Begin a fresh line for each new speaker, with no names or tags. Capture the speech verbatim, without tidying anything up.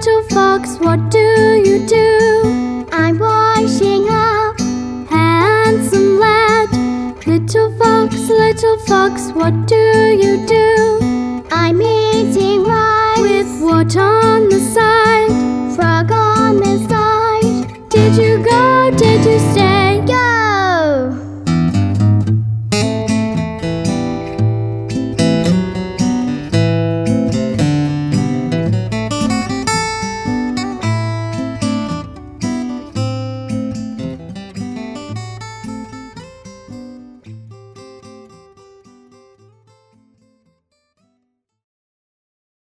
little fox, what do you do?
I'm washing up.
Handsome lad. Little fox, little fox, what do you do?
I'm eating rice.
With what on the side?